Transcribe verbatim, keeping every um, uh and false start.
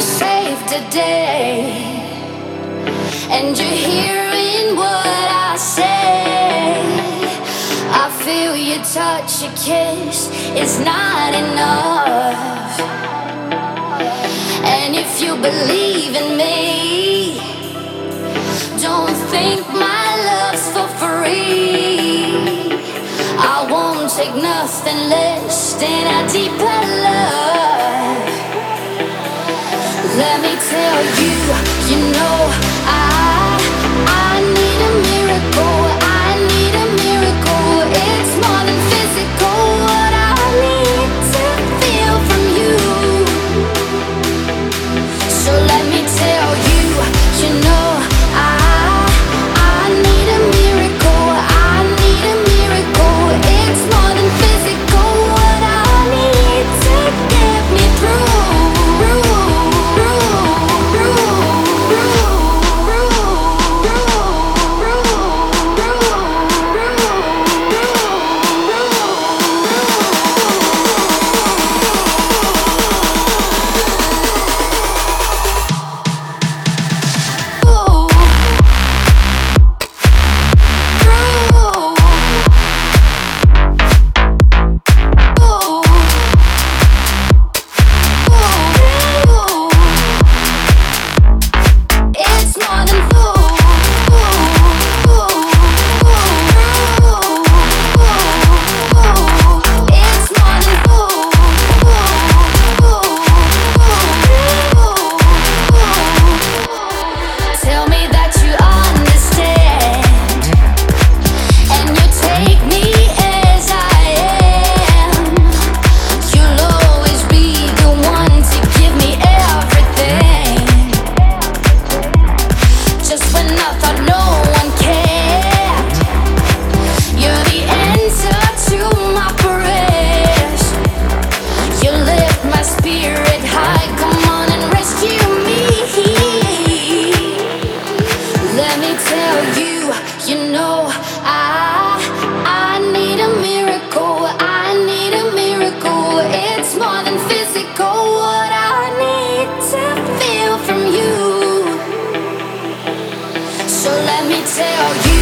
safe today, and you're hearing what I say. I feel your touch, your kiss is not enough. And if you believe in me, don't think my love's for free. I won't take nothing less than a deeper love. Let me tell you, you know I, I need a miracle, I need a miracle. It's more than physical, what I need to feel from you. So let me tell you, you know I, I need a miracle, I need a miracle. It's more than physical, what I need to get me through. So let me tell you